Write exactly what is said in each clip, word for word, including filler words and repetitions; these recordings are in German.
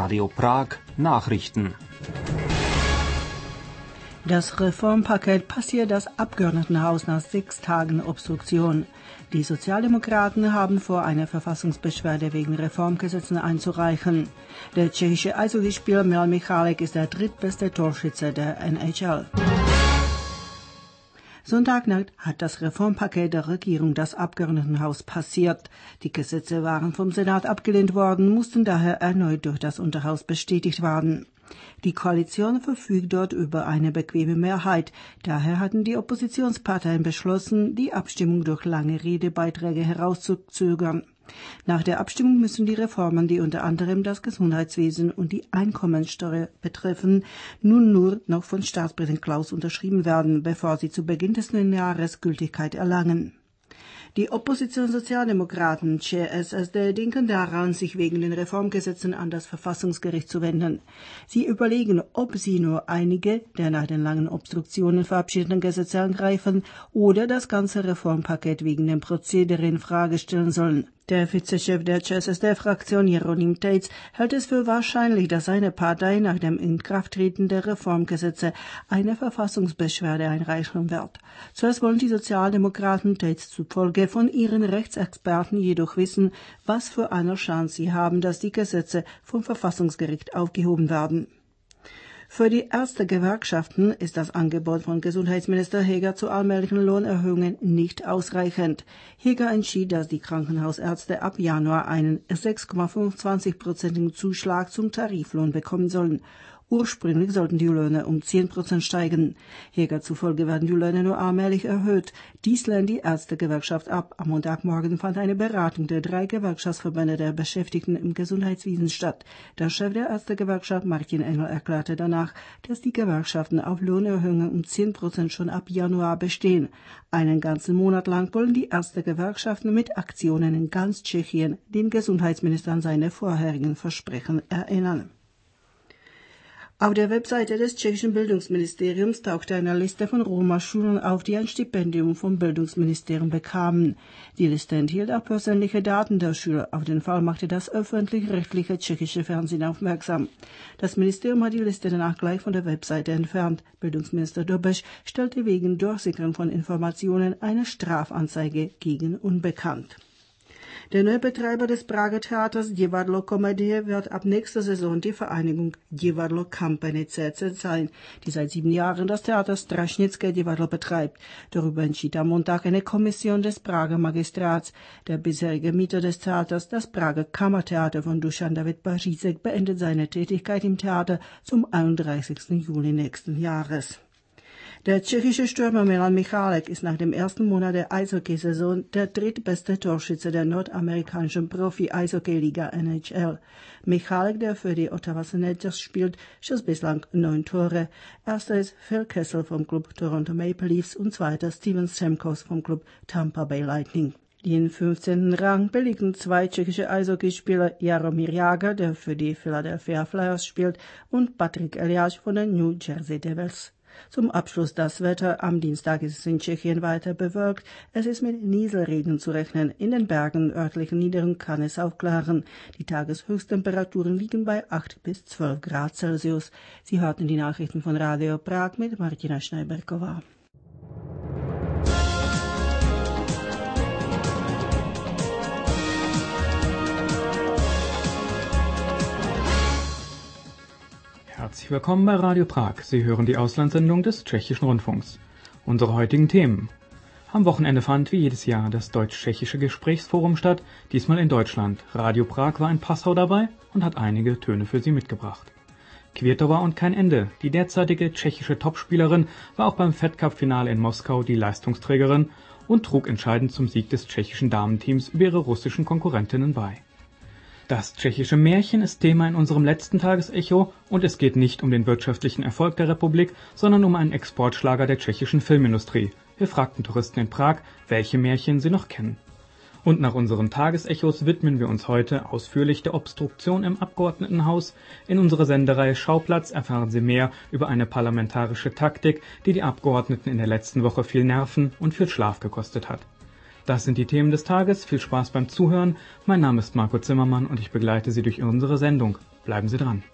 Radio Prag Nachrichten. Das Reformpaket passiert das Abgeordnetenhaus nach sechs Tagen Obstruktion. Die Sozialdemokraten haben vor, eine Verfassungsbeschwerde wegen Reformgesetzen einzureichen. Der tschechische Eishockeyspieler Milan Michalek ist der drittbeste Torschütze der N H L. Sonntagnacht hat das Reformpaket der Regierung das Abgeordnetenhaus passiert. Die Gesetze waren vom Senat abgelehnt worden, mussten daher erneut durch das Unterhaus bestätigt werden. Die Koalition verfügt dort über eine bequeme Mehrheit. Daher hatten die Oppositionsparteien beschlossen, die Abstimmung durch lange Redebeiträge herauszuzögern. Nach der Abstimmung müssen die Reformen, die unter anderem das Gesundheitswesen und die Einkommensteuer betreffen, nun nur noch von Staatspräsident Klaus unterschrieben werden, bevor sie zu Beginn des neuen Jahres Gültigkeit erlangen. Die Opposition Sozialdemokraten, C S S D, denken daran, sich wegen den Reformgesetzen an das Verfassungsgericht zu wenden. Sie überlegen, ob sie nur einige der nach den langen Obstruktionen verabschiedeten Gesetze angreifen oder das ganze Reformpaket wegen dem Prozedere in Frage stellen sollen. Der Vizechef der C S S D-Fraktion, Jeronim Tejc, hält es für wahrscheinlich, dass seine Partei nach dem Inkrafttreten der Reformgesetze eine Verfassungsbeschwerde einreichen wird. Zuerst wollen die Sozialdemokraten Tejc zufolge von ihren Rechtsexperten jedoch wissen, was für eine Chance sie haben, dass die Gesetze vom Verfassungsgericht aufgehoben werden. Für die Ärztegewerkschaften ist das Angebot von Gesundheitsminister Heger zu allmählichen Lohnerhöhungen nicht ausreichend. Heger entschied, dass die Krankenhausärzte ab Januar einen sechs Komma fünfundzwanzig-prozentigen Zuschlag zum Tariflohn bekommen sollen. Ursprünglich sollten die Löhne um zehn Prozent steigen. Heger zufolge werden die Löhne nur allmählich erhöht. Dies lehnt die Ärztegewerkschaft ab. Am Montagmorgen fand eine Beratung der drei Gewerkschaftsverbände der Beschäftigten im Gesundheitswesen statt. Der Chef der Ärztegewerkschaft, Martin Engel, erklärte danach, dass die Gewerkschaften auf Lohnerhöhungen um zehn Prozent schon ab Januar bestehen. Einen ganzen Monat lang wollen die Ärztegewerkschaften mit Aktionen in ganz Tschechien den Gesundheitsminister an seine vorherigen Versprechen erinnern. Auf der Webseite des tschechischen Bildungsministeriums tauchte eine Liste von Roma-Schulen auf, die ein Stipendium vom Bildungsministerium bekamen. Die Liste enthielt auch persönliche Daten der Schüler. Auf den Fall machte das öffentlich-rechtliche tschechische Fernsehen aufmerksam. Das Ministerium hat die Liste danach gleich von der Webseite entfernt. Bildungsminister Dobeš stellte wegen Durchsickern von Informationen eine Strafanzeige gegen Unbekannt. Der neue Betreiber des Prager Theaters Divadlo Komedie wird ab nächster Saison die Vereinigung Divadlo Company C Z sein, die seit sieben Jahren das Theater Straschnické Divadlo betreibt. Darüber entschied am Montag eine Kommission des Prager Magistrats. Der bisherige Mieter des Theaters, das Prager Kammertheater von Dušan David Pařízek, beendet seine Tätigkeit im Theater zum einunddreißigsten Juli nächsten Jahres. Der tschechische Stürmer Milan Michalek ist nach dem ersten Monat der Eishockeysaison der drittbeste Torschütze der nordamerikanischen Profi-Eishockey-Liga N H L. Michalek, der für die Ottawa Senators spielt, schoss bislang neun Tore. Erster ist Phil Kessel vom Club Toronto Maple Leafs und zweiter Steven Stamkos vom Club Tampa Bay Lightning. Den fünfzehnten Rang belegten zwei tschechische Eishockeyspieler, Jaromír Jágr, der für die Philadelphia Flyers spielt, und Patrik Eliáš von den New Jersey Devils. Zum Abschluss das Wetter. Am Dienstag ist es in Tschechien weiter bewölkt. Es ist mit Nieselregen zu rechnen. In den Bergen örtlichen Niederungen kann es aufklaren. Die Tageshöchsttemperaturen liegen bei acht bis zwölf Grad Celsius. Sie hörten die Nachrichten von Radio Prag mit Martina Schneiberkova. Herzlich willkommen bei Radio Prag. Sie hören die Auslandssendung des Tschechischen Rundfunks. Unsere heutigen Themen. Am Wochenende fand wie jedes Jahr das Deutsch-Tschechische Gesprächsforum statt, diesmal in Deutschland. Radio Prag war in Passau dabei und hat einige Töne für Sie mitgebracht. Květová und kein Ende. Die derzeitige tschechische Topspielerin war auch beim Fed Cup-Finale in Moskau die Leistungsträgerin und trug entscheidend zum Sieg des tschechischen Damenteams über ihre russischen Konkurrentinnen bei. Das tschechische Märchen ist Thema in unserem letzten Tagesecho und es geht nicht um den wirtschaftlichen Erfolg der Republik, sondern um einen Exportschlager der tschechischen Filmindustrie. Wir fragten Touristen in Prag, welche Märchen sie noch kennen. Und nach unseren Tagesechos widmen wir uns heute ausführlich der Obstruktion im Abgeordnetenhaus. In unserer Sendereihe Schauplatz erfahren Sie mehr über eine parlamentarische Taktik, die die Abgeordneten in der letzten Woche viel Nerven und viel Schlaf gekostet hat. Das sind die Themen des Tages. Viel Spaß beim Zuhören. Mein Name ist Marco Zimmermann und ich begleite Sie durch unsere Sendung. Bleiben Sie dran.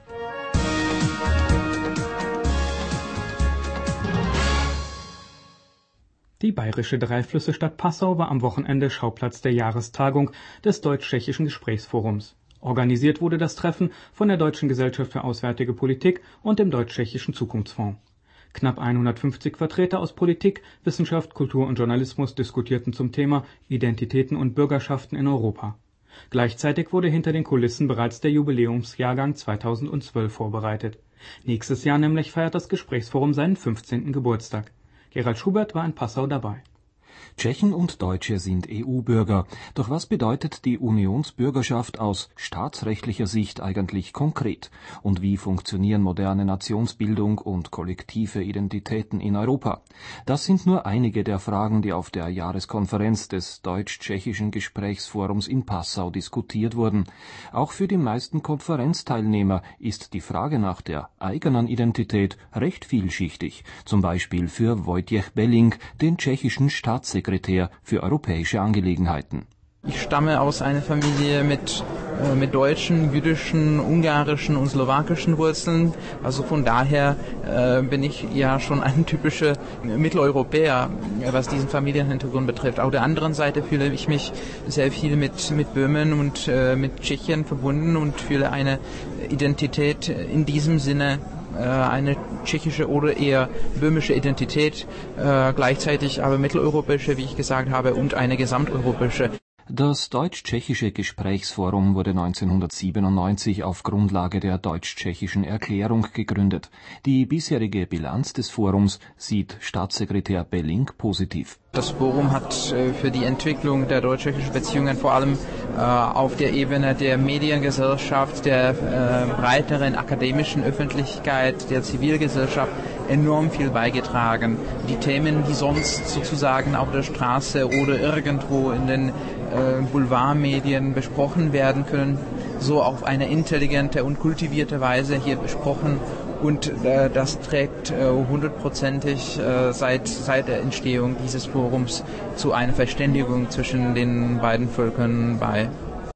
Die bayerische Dreiflüsse-Stadt Passau war am Wochenende Schauplatz der Jahrestagung des Deutsch-Tschechischen Gesprächsforums. Organisiert wurde das Treffen von der Deutschen Gesellschaft für Auswärtige Politik und dem Deutsch-Tschechischen Zukunftsfonds. Knapp hundertfünfzig Vertreter aus Politik, Wissenschaft, Kultur und Journalismus diskutierten zum Thema Identitäten und Bürgerschaften in Europa. Gleichzeitig wurde hinter den Kulissen bereits der Jubiläumsjahrgang zweitausendzwölf vorbereitet. Nächstes Jahr nämlich feiert das Gesprächsforum seinen fünfzehnten Geburtstag. Gerald Schubert war in Passau dabei. Tschechen und Deutsche sind E U-Bürger. Doch was bedeutet die Unionsbürgerschaft aus staatsrechtlicher Sicht eigentlich konkret? Und wie funktionieren moderne Nationsbildung und kollektive Identitäten in Europa? Das sind nur einige der Fragen, die auf der Jahreskonferenz des Deutsch-Tschechischen Gesprächsforums in Passau diskutiert wurden. Auch für die meisten Konferenzteilnehmer ist die Frage nach der eigenen Identität recht vielschichtig. Zum Beispiel für Wojciech Belling, den tschechischen Staatssekretär für europäische Angelegenheiten. Ich stamme aus einer Familie mit, äh, mit deutschen, jüdischen, ungarischen und slowakischen Wurzeln. Also von daher äh, bin ich ja schon ein typischer Mitteleuropäer, was diesen Familienhintergrund betrifft. Auf der anderen Seite fühle ich mich sehr viel mit, mit Böhmen und äh, mit Tschechien verbunden und fühle eine Identität in diesem Sinne, eine tschechische oder eher böhmische Identität, äh, gleichzeitig aber mitteleuropäische, wie ich gesagt habe, und eine gesamteuropäische. Das Deutsch-Tschechische Gesprächsforum wurde neunzehnhundertsiebenundneunzig auf Grundlage der Deutsch-Tschechischen Erklärung gegründet. Die bisherige Bilanz des Forums sieht Staatssekretär Belling positiv. Das Forum hat äh, für die Entwicklung der deutsch-tschechischen Beziehungen vor allem äh, auf der Ebene der Mediengesellschaft, der äh, breiteren akademischen Öffentlichkeit, der Zivilgesellschaft enorm viel beigetragen. Die Themen, die sonst sozusagen auf der Straße oder irgendwo in den äh, Boulevardmedien besprochen werden können, so auf eine intelligente und kultivierte Weise hier besprochen. Und äh, das trägt äh, hundertprozentig äh, seit, seit der Entstehung dieses Forums zu einer Verständigung zwischen den beiden Völkern bei.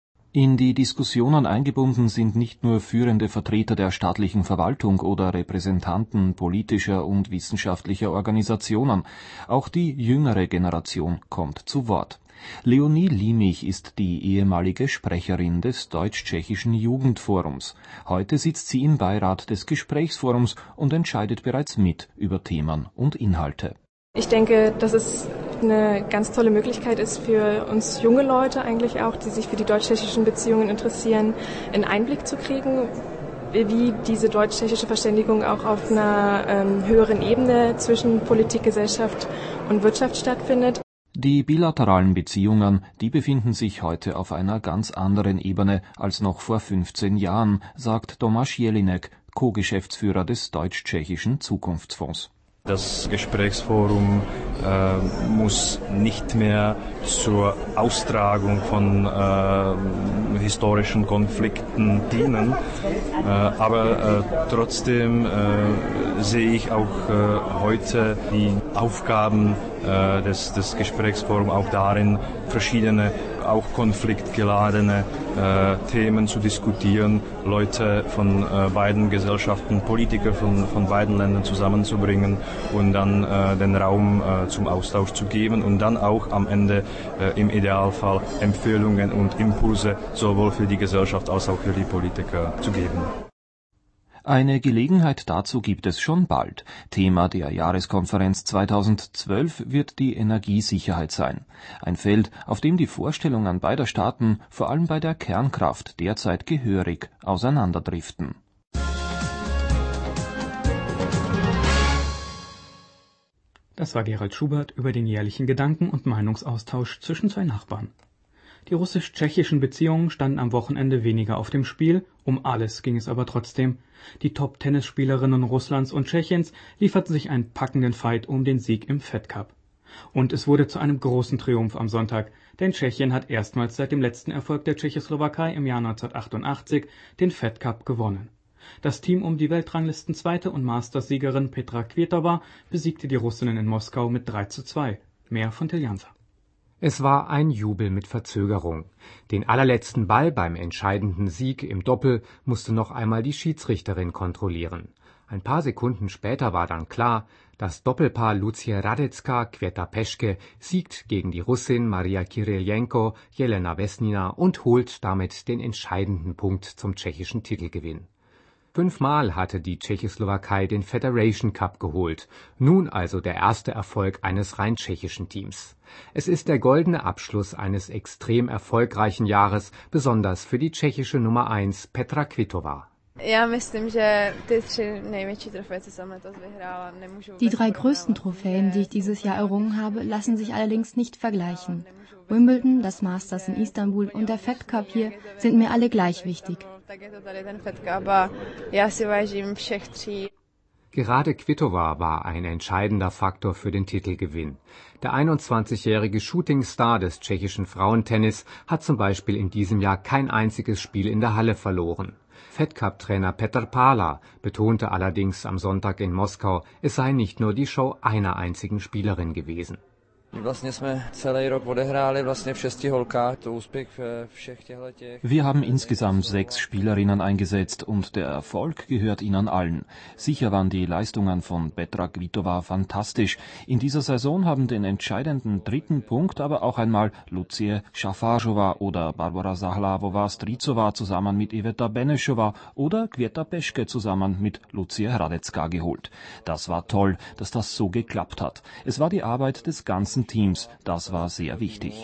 In die Diskussionen eingebunden sind nicht nur führende Vertreter der staatlichen Verwaltung oder Repräsentanten politischer und wissenschaftlicher Organisationen. Auch die jüngere Generation kommt zu Wort. Leonie Liemich ist die ehemalige Sprecherin des Deutsch-Tschechischen Jugendforums. Heute sitzt sie im Beirat des Gesprächsforums und entscheidet bereits mit über Themen und Inhalte. Ich denke, dass es eine ganz tolle Möglichkeit ist für uns junge Leute eigentlich auch, die sich für die deutsch-tschechischen Beziehungen interessieren, einen Einblick zu kriegen, wie diese deutsch-tschechische Verständigung auch auf einer ähm, höheren Ebene zwischen Politik, Gesellschaft und Wirtschaft stattfindet. Die bilateralen Beziehungen, die befinden sich heute auf einer ganz anderen Ebene als noch vor fünfzehn Jahren, sagt Tomáš Jelinek, Co-Geschäftsführer des Deutsch-Tschechischen Zukunftsfonds. Das Gesprächsforum äh, muss nicht mehr zur Austragung von äh, historischen Konflikten dienen, äh, aber äh, trotzdem äh, sehe ich auch äh, heute die Aufgaben äh, des, des Gesprächsforums auch darin, verschiedene, auch konfliktgeladene äh, Themen zu diskutieren, Leute von äh, beiden Gesellschaften, Politiker von, von beiden Ländern zusammenzubringen und dann äh, den Raum äh, zum Austausch zu geben und dann auch am Ende äh, im Idealfall Empfehlungen und Impulse sowohl für die Gesellschaft als auch für die Politiker zu geben. Eine Gelegenheit dazu gibt es schon bald. Thema der Jahreskonferenz zweitausendzwölf wird die Energiesicherheit sein. Ein Feld, auf dem die Vorstellungen beider Staaten, vor allem bei der Kernkraft, derzeit gehörig auseinanderdriften. Das war Gerald Schubert über den jährlichen Gedanken- und Meinungsaustausch zwischen zwei Nachbarn. Die russisch-tschechischen Beziehungen standen am Wochenende weniger auf dem Spiel, um alles ging es aber trotzdem. Die Top-Tennisspielerinnen Russlands und Tschechiens lieferten sich einen packenden Fight um den Sieg im Fed Cup. Und es wurde zu einem großen Triumph am Sonntag, denn Tschechien hat erstmals seit dem letzten Erfolg der Tschechoslowakei im Jahr neunzehnhundertachtundachtzig den Fed Cup gewonnen. Das Team um die Weltranglistenzweite und Masters-Siegerin Petra Kvitova besiegte die Russinnen in Moskau mit drei zu zwei. Mehr von Til Jansa. Es war ein Jubel mit Verzögerung. Den allerletzten Ball beim entscheidenden Sieg im Doppel musste noch einmal die Schiedsrichterin kontrollieren. Ein paar Sekunden später war dann klar, das Doppelpaar Lucie Hradecká-Květa Peschke siegt gegen die Russin Maria Kiryljenko, Jelena Vesnina und holt damit den entscheidenden Punkt zum tschechischen Titelgewinn. Fünfmal hatte die Tschechoslowakei den Federation Cup geholt, nun also der erste Erfolg eines rein tschechischen Teams. Es ist der goldene Abschluss eines extrem erfolgreichen Jahres, besonders für die tschechische Nummer eins Petra Kvitova. Die drei größten Trophäen, die ich dieses Jahr errungen habe, lassen sich allerdings nicht vergleichen. Wimbledon, das Masters in Istanbul und der Fed Cup hier sind mir alle gleich wichtig. Gerade Kvitova war ein entscheidender Faktor für den Titelgewinn. Der einundzwanzigjährige Shootingstar des tschechischen Frauentennis hat zum Beispiel in diesem Jahr kein einziges Spiel in der Halle verloren. Fed Cup-Trainer Petr Pála betonte allerdings am Sonntag in Moskau, es sei nicht nur die Show einer einzigen Spielerin gewesen. Wir haben insgesamt sechs Spielerinnen eingesetzt und der Erfolg gehört ihnen allen. Sicher waren die Leistungen von Petra Kvitova fantastisch. In dieser Saison haben den entscheidenden dritten Punkt aber auch einmal Lucie Šafářová oder Barbora Záhlavová-Strízová zusammen mit Iveta Benešová oder Květa Peschke zusammen mit Lucie Hradecká geholt. Das war toll, dass das so geklappt hat. Es war die Arbeit des ganzen Teams, das war sehr wichtig.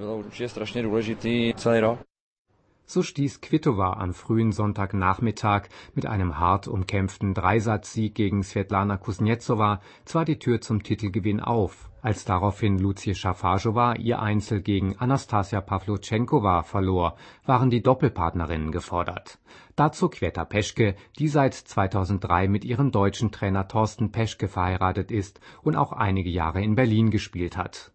So stieß Kvitova am frühen Sonntagnachmittag mit einem hart umkämpften Dreisatzsieg gegen Svetlana Kuznetsova zwar die Tür zum Titelgewinn auf. Als daraufhin Lucie Šafářová ihr Einzel gegen Anastasia Pawlutschenkova verlor, waren die Doppelpartnerinnen gefordert. Dazu Květa Peschke, die seit zweitausenddrei mit ihrem deutschen Trainer Thorsten Peschke verheiratet ist und auch einige Jahre in Berlin gespielt hat.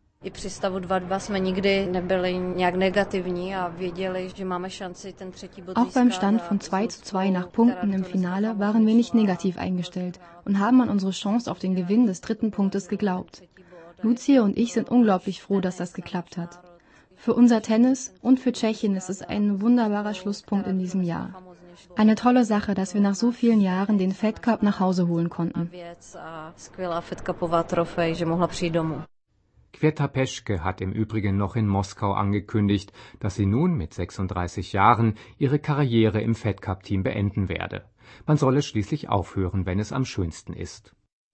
Auch beim Stand von zwei zu zwei nach Punkten im Finale waren wir nicht negativ eingestellt und haben an unsere Chance auf den Gewinn des dritten Punktes geglaubt. Lucie und ich sind unglaublich froh, dass das geklappt hat. Für unser Tennis und für Tschechien ist es ein wunderbarer Schlusspunkt in diesem Jahr. Eine tolle Sache, dass wir nach so vielen Jahren den Fed Cup nach Hause holen konnten. Květa Peschke hat im Übrigen noch in Moskau angekündigt, dass sie nun mit sechsunddreißig Jahren ihre Karriere im Fed Cup Team beenden werde. Man solle schließlich aufhören, wenn es am schönsten ist.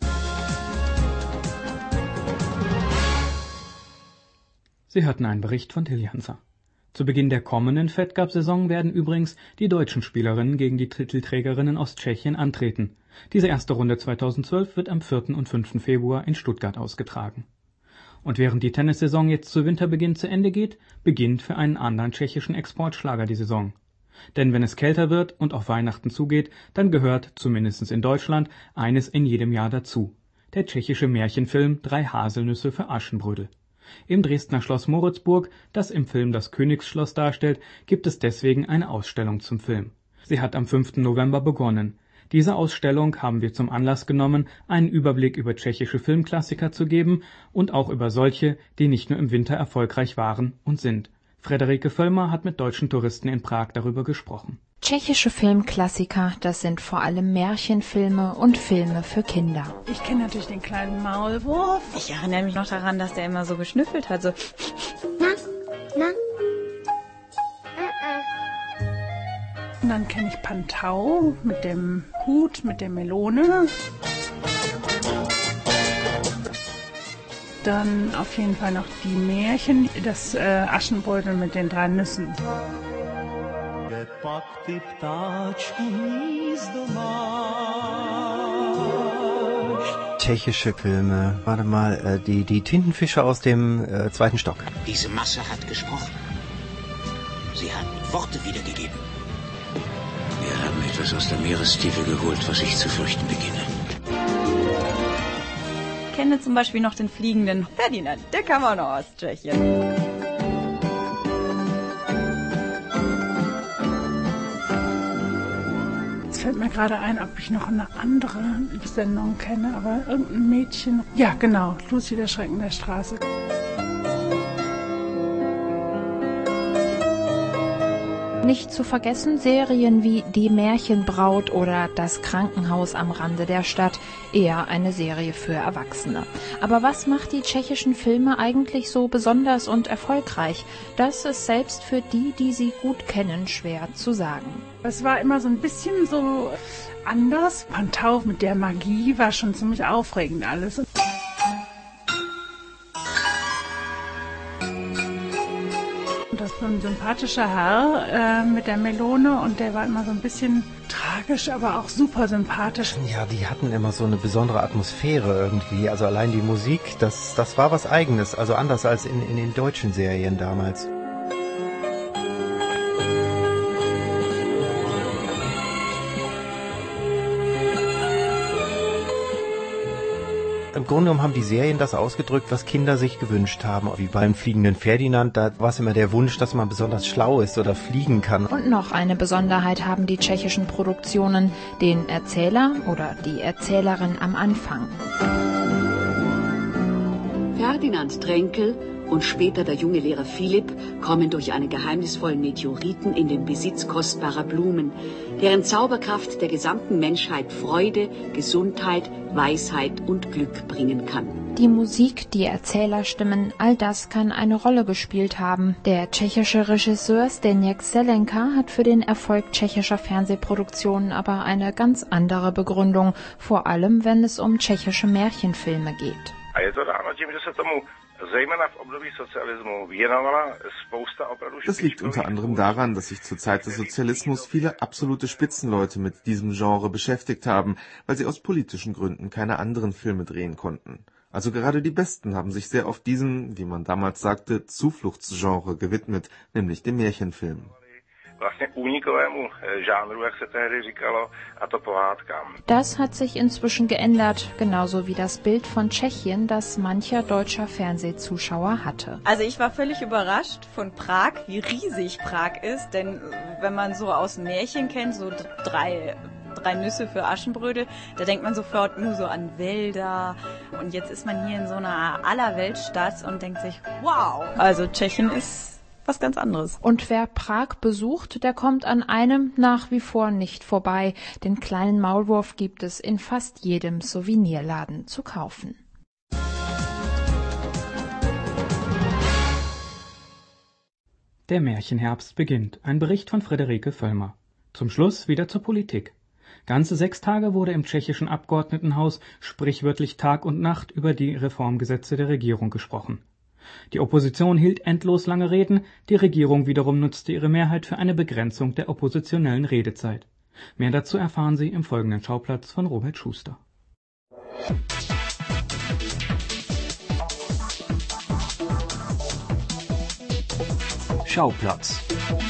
Sie hörten einen Bericht von Till Janser. Zu Beginn der kommenden Fed Cup-Saison werden übrigens die deutschen Spielerinnen gegen die Titelträgerinnen aus Tschechien antreten. Diese erste Runde zweitausendzwölf wird am vierten und fünften Februar in Stuttgart ausgetragen. Und während die Tennissaison jetzt zu Winterbeginn zu Ende geht, beginnt für einen anderen tschechischen Exportschlager die Saison. Denn wenn es kälter wird und auf Weihnachten zugeht, dann gehört, zumindest in Deutschland, eines in jedem Jahr dazu: der tschechische Märchenfilm Drei Haselnüsse für Aschenbrödel. Im Dresdner Schloss Moritzburg, das im Film das Königsschloss darstellt, gibt es deswegen eine Ausstellung zum Film. Sie hat am fünften November begonnen. Diese Ausstellung haben wir zum Anlass genommen, einen Überblick über tschechische Filmklassiker zu geben und auch über solche, die nicht nur im Winter erfolgreich waren und sind. Frederike Völlmer hat mit deutschen Touristen in Prag darüber gesprochen. Tschechische Filmklassiker, das sind vor allem Märchenfilme und Filme für Kinder. Ich kenne natürlich den kleinen Maulwurf. Ich erinnere mich noch daran, dass der immer so geschnüffelt hat. So. Na, na. Und dann kenne ich Pantau mit dem Hut, mit der Melone. Dann auf jeden Fall noch die Märchen, das äh, Aschenbrödel mit den drei Nüssen. Tschechische Filme. Warte mal, äh, die, die Tintenfische aus dem äh, zweiten Stock. Diese Masse hat gesprochen. Sie hat Worte wiedergegeben. Wir haben etwas aus der Meerestiefe geholt, was ich zu fürchten beginne. Ich kenne zum Beispiel noch den fliegenden Ferdinand. Der kam auch noch aus Tschechien. Fällt mir gerade ein, ob ich noch eine andere Sendung kenne, aber irgendein Mädchen. Ja, genau, Lucy der Schrecken der Straße. Nicht zu vergessen Serien wie Die Märchenbraut oder Das Krankenhaus am Rande der Stadt, eher eine Serie für Erwachsene. Aber was macht die tschechischen Filme eigentlich so besonders und erfolgreich? Das ist selbst für die, die sie gut kennen, schwer zu sagen. Es war immer so ein bisschen so anders. Pantow mit der Magie war schon ziemlich aufregend alles. Das war ein sympathischer Herr äh, mit der Melone und der war immer so ein bisschen tragisch, aber auch super sympathisch. Ja, die hatten immer so eine besondere Atmosphäre irgendwie. Also allein die Musik, das, das war was Eigenes. Also anders als in, in den deutschen Serien damals. Im Grunde genommen haben die Serien das ausgedrückt, was Kinder sich gewünscht haben. Wie beim Fliegenden Ferdinand, da war es immer der Wunsch, dass man besonders schlau ist oder fliegen kann. Und noch eine Besonderheit haben die tschechischen Produktionen, den Erzähler oder die Erzählerin am Anfang. Ferdinand Tränkel und später der junge Lehrer Philipp kommen durch einen geheimnisvollen Meteoriten in den Besitz kostbarer Blumen, deren Zauberkraft der gesamten Menschheit Freude, Gesundheit, Weisheit und Glück bringen kann. Die Musik, die Erzählerstimmen, all das kann eine Rolle gespielt haben. Der tschechische Regisseur Zdeněk Selenka hat für den Erfolg tschechischer Fernsehproduktionen aber eine ganz andere Begründung, vor allem wenn es um tschechische Märchenfilme geht. Das liegt unter anderem daran, dass sich zur Zeit des Sozialismus viele absolute Spitzenleute mit diesem Genre beschäftigt haben, weil sie aus politischen Gründen keine anderen Filme drehen konnten. Also gerade die Besten haben sich sehr oft diesem, wie man damals sagte, Zufluchtsgenre gewidmet, nämlich dem Märchenfilm. Das hat sich inzwischen geändert, genauso wie das Bild von Tschechien, das mancher deutscher Fernsehzuschauer hatte. Also ich war völlig überrascht von Prag, wie riesig Prag ist, denn wenn man so aus Märchen kennt, so drei... Drei Nüsse für Aschenbrödel, da denkt man sofort nur so an Wälder und jetzt ist man hier in so einer Allerweltsstadt und denkt sich, wow, also Tschechien ist was ganz anderes. Und wer Prag besucht, der kommt an einem nach wie vor nicht vorbei. Den kleinen Maulwurf gibt es in fast jedem Souvenirladen zu kaufen. Der Märchenherbst beginnt. Ein Bericht von Friederike Völlmer. Zum Schluss wieder zur Politik. Ganze sechs Tage wurde im tschechischen Abgeordnetenhaus sprichwörtlich Tag und Nacht über die Reformgesetze der Regierung gesprochen. Die Opposition hielt endlos lange Reden, die Regierung wiederum nutzte ihre Mehrheit für eine Begrenzung der oppositionellen Redezeit. Mehr dazu erfahren Sie im folgenden Schauplatz von Robert Schuster. Schauplatz.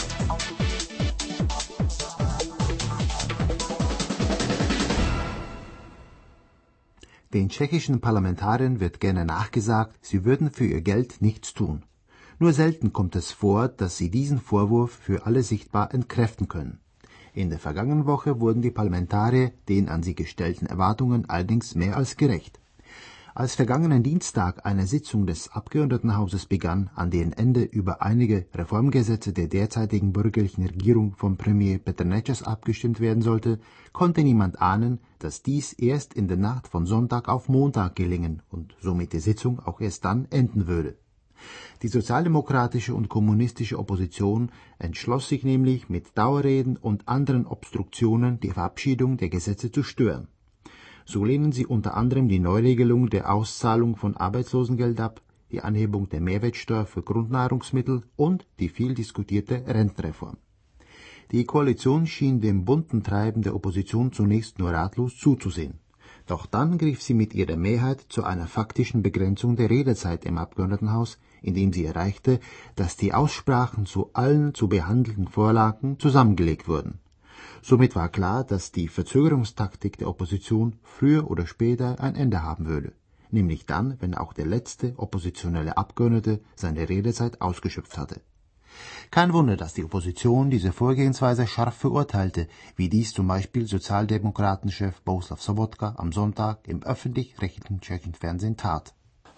Den tschechischen Parlamentariern wird gerne nachgesagt, sie würden für ihr Geld nichts tun. Nur selten kommt es vor, dass sie diesen Vorwurf für alle sichtbar entkräften können. In der vergangenen Woche wurden die Parlamentarier den an sie gestellten Erwartungen allerdings mehr als gerecht. Als vergangenen Dienstag eine Sitzung des Abgeordnetenhauses begann, an deren Ende über einige Reformgesetze der derzeitigen bürgerlichen Regierung von Premier Petr Nečas abgestimmt werden sollte, konnte niemand ahnen, dass dies erst in der Nacht von Sonntag auf Montag gelingen und somit die Sitzung auch erst dann enden würde. Die sozialdemokratische und kommunistische Opposition entschloss sich nämlich mit Dauerreden und anderen Obstruktionen die Verabschiedung der Gesetze zu stören. So lehnen sie unter anderem die Neuregelung der Auszahlung von Arbeitslosengeld ab, die Anhebung der Mehrwertsteuer für Grundnahrungsmittel und die viel diskutierte Rentenreform. Die Koalition schien dem bunten Treiben der Opposition zunächst nur ratlos zuzusehen. Doch dann griff sie mit ihrer Mehrheit zu einer faktischen Begrenzung der Redezeit im Abgeordnetenhaus, indem sie erreichte, dass die Aussprachen zu allen zu behandelnden Vorlagen zusammengelegt wurden. Somit war klar, dass die Verzögerungstaktik der Opposition früher oder später ein Ende haben würde, nämlich dann, wenn auch der letzte oppositionelle Abgeordnete seine Redezeit ausgeschöpft hatte. Kein Wunder, dass die Opposition diese Vorgehensweise scharf verurteilte, wie dies zum Beispiel Sozialdemokratenchef Bohuslav Sobotka am Sonntag im öffentlich-rechtlichen tschechischen Fernsehen tat.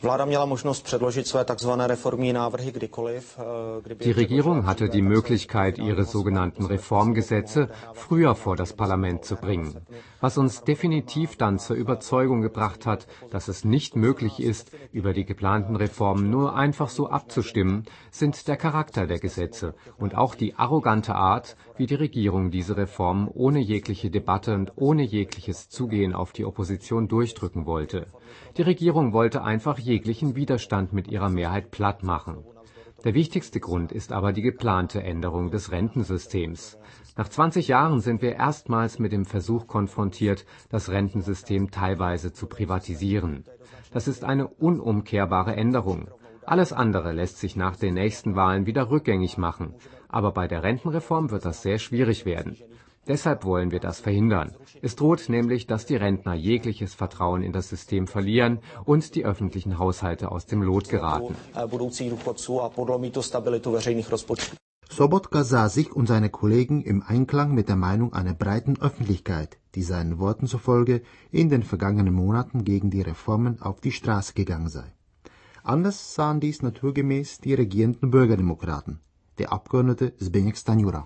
Die Regierung hatte die Möglichkeit, ihre sogenannten Reformgesetze früher vor das Parlament zu bringen, was uns definitiv dann zur Überzeugung gebracht hat, dass es nicht möglich ist, über die geplanten Reformen nur einfach so abzustimmen, sind der Charakter der Gesetze und auch die arrogante Art, wie die Regierung diese Reformen ohne jegliche Debatte und ohne jegliches Zugehen auf die Opposition durchdrücken wollte. Die Regierung wollte einfach jeglichen Widerstand mit ihrer Mehrheit platt machen. Der wichtigste Grund ist aber die geplante Änderung des Rentensystems. Nach zwanzig Jahren sind wir erstmals mit dem Versuch konfrontiert, das Rentensystem teilweise zu privatisieren. Das ist eine unumkehrbare Änderung. Alles andere lässt sich nach den nächsten Wahlen wieder rückgängig machen. Aber bei der Rentenreform wird das sehr schwierig werden. Deshalb wollen wir das verhindern. Es droht nämlich, dass die Rentner jegliches Vertrauen in das System verlieren und die öffentlichen Haushalte aus dem Lot geraten. Sobotka sah sich und seine Kollegen im Einklang mit der Meinung einer breiten Öffentlichkeit, die seinen Worten zufolge in den vergangenen Monaten gegen die Reformen auf die Straße gegangen sei. Anders sahen dies naturgemäß die regierenden Bürgerdemokraten, der Abgeordnete Zbyněk Stanjura.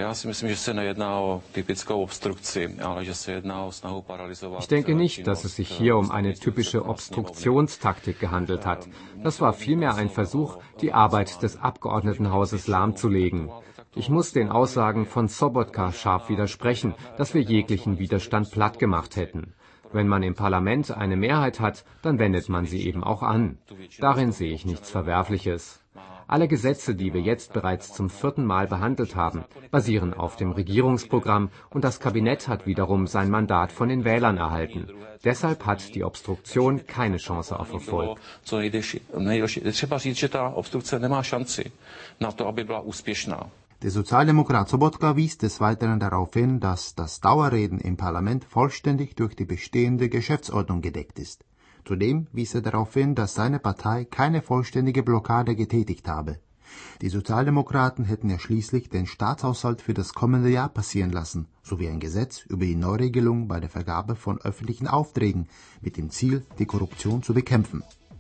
Ich denke nicht, dass es sich hier um eine typische Obstruktionstaktik gehandelt hat. Das war vielmehr ein Versuch, die Arbeit des Abgeordnetenhauses lahmzulegen. Ich muss den Aussagen von Sobotka scharf widersprechen, dass wir jeglichen Widerstand plattgemacht hätten. Wenn man im Parlament eine Mehrheit hat, dann wendet man sie eben auch an. Darin sehe ich nichts Verwerfliches. Alle Gesetze, die wir jetzt bereits zum vierten Mal behandelt haben, basieren auf dem Regierungsprogramm und das Kabinett hat wiederum sein Mandat von den Wählern erhalten. Deshalb hat die Obstruktion keine Chance auf Erfolg. Der Sozialdemokrat Sobotka wies des Weiteren darauf hin, dass das Dauerreden im Parlament vollständig durch die bestehende Geschäftsordnung gedeckt ist. Zudem wies er darauf hin, dass seine Partei keine vollständige Blockade getätigt habe. Die Sozialdemokraten hätten ja schließlich den Staatshaushalt für das kommende Jahr passieren lassen, sowie ein Gesetz über die Neuregelung bei der Vergabe von öffentlichen Aufträgen mit dem Ziel, die Korruption zu bekämpfen.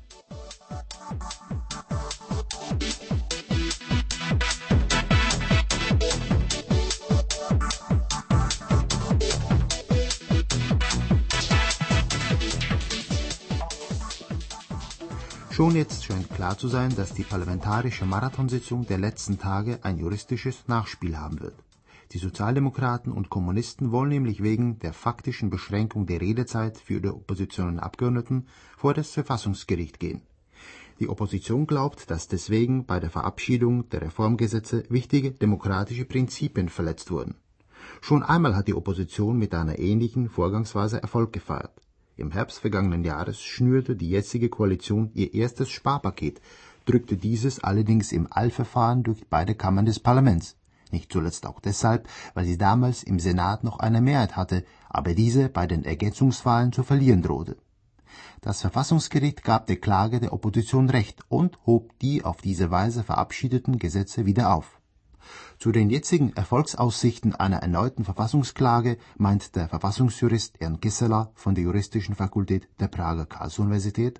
Schon jetzt scheint klar zu sein, dass die parlamentarische Marathonsitzung der letzten Tage ein juristisches Nachspiel haben wird. Die Sozialdemokraten und Kommunisten wollen nämlich wegen der faktischen Beschränkung der Redezeit für die Oppositionsabgeordneten vor das Verfassungsgericht gehen. Die Opposition glaubt, dass deswegen bei der Verabschiedung der Reformgesetze wichtige demokratische Prinzipien verletzt wurden. Schon einmal hat die Opposition mit einer ähnlichen Vorgangsweise Erfolg gefeiert. Im Herbst vergangenen Jahres schnürte die jetzige Koalition ihr erstes Sparpaket, drückte dieses allerdings im Eilverfahren durch beide Kammern des Parlaments. Nicht zuletzt auch deshalb, weil sie damals im Senat noch eine Mehrheit hatte, aber diese bei den Ergänzungswahlen zu verlieren drohte. Das Verfassungsgericht gab der Klage der Opposition Recht und hob die auf diese Weise verabschiedeten Gesetze wieder auf. Zu den jetzigen Erfolgsaussichten einer erneuten Verfassungsklage meint der Verfassungsjurist Jan Kysela von der Juristischen Fakultät der Prager Karls-Universität: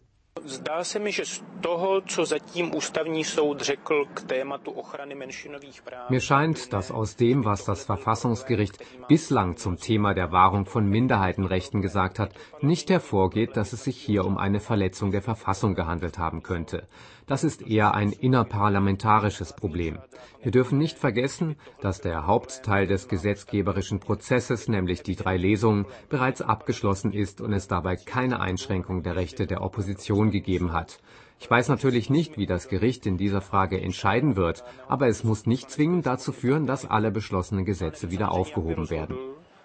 Mir scheint, dass aus dem, was das Verfassungsgericht bislang zum Thema der Wahrung von Minderheitenrechten gesagt hat, nicht hervorgeht, dass es sich hier um eine Verletzung der Verfassung gehandelt haben könnte. Das ist eher ein innerparlamentarisches Problem. Wir dürfen nicht vergessen, dass der Hauptteil des gesetzgeberischen Prozesses, nämlich die drei Lesungen, bereits abgeschlossen ist und es dabei keine Einschränkung der Rechte der Opposition gegeben hat. Ich weiß natürlich nicht, wie das Gericht in dieser Frage entscheiden wird, aber es muss nicht zwingend dazu führen, dass alle beschlossenen Gesetze wieder aufgehoben werden.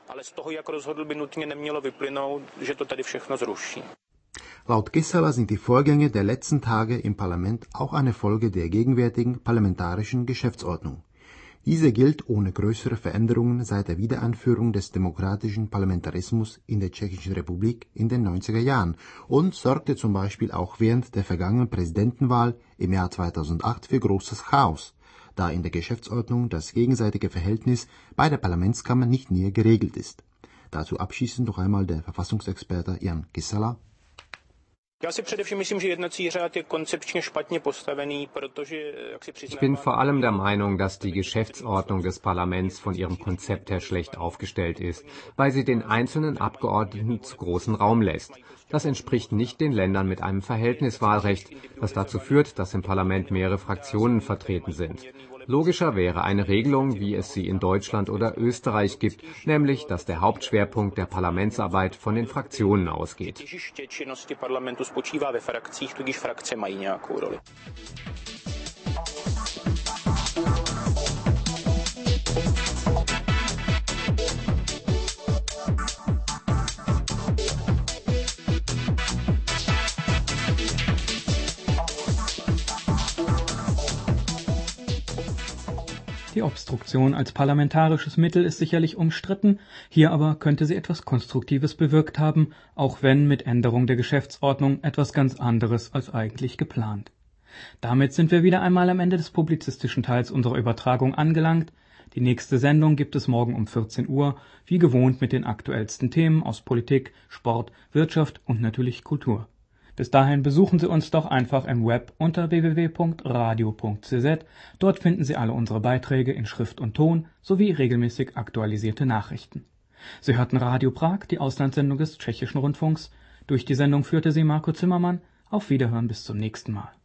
Laut Kysela sind die Vorgänge der letzten Tage im Parlament auch eine Folge der gegenwärtigen parlamentarischen Geschäftsordnung. Diese gilt ohne größere Veränderungen seit der Wiedereinführung des demokratischen Parlamentarismus in der Tschechischen Republik in den neunziger Jahren und sorgte zum Beispiel auch während der vergangenen Präsidentenwahl im Jahr zweitausendacht für großes Chaos, da in der Geschäftsordnung das gegenseitige Verhältnis bei der Parlamentskammer nicht näher geregelt ist. Dazu abschließend noch einmal der Verfassungsexperte Jan Kysela. Ich bin vor allem der Meinung, dass die Geschäftsordnung des Parlaments von ihrem Konzept her schlecht aufgestellt ist, weil sie den einzelnen Abgeordneten zu großen Raum lässt. Das entspricht nicht den Ländern mit einem Verhältniswahlrecht, das dazu führt, dass im Parlament mehrere Fraktionen vertreten sind. Logischer wäre eine Regelung, wie es sie in Deutschland oder Österreich gibt, nämlich, dass der Hauptschwerpunkt der Parlamentsarbeit von den Fraktionen ausgeht. Die Obstruktion als parlamentarisches Mittel ist sicherlich umstritten, hier aber könnte sie etwas Konstruktives bewirkt haben, auch wenn mit Änderung der Geschäftsordnung etwas ganz anderes als eigentlich geplant. Damit sind wir wieder einmal am Ende des publizistischen Teils unserer Übertragung angelangt. Die nächste Sendung gibt es morgen um vierzehn Uhr, wie gewohnt mit den aktuellsten Themen aus Politik, Sport, Wirtschaft und natürlich Kultur. Bis dahin besuchen Sie uns doch einfach im Web unter w w w punkt radio punkt c z. Dort finden Sie alle unsere Beiträge in Schrift und Ton sowie regelmäßig aktualisierte Nachrichten. Sie hörten Radio Prag, die Auslandssendung des Tschechischen Rundfunks. Durch die Sendung führte sie Marco Zimmermann. Auf Wiederhören bis zum nächsten Mal.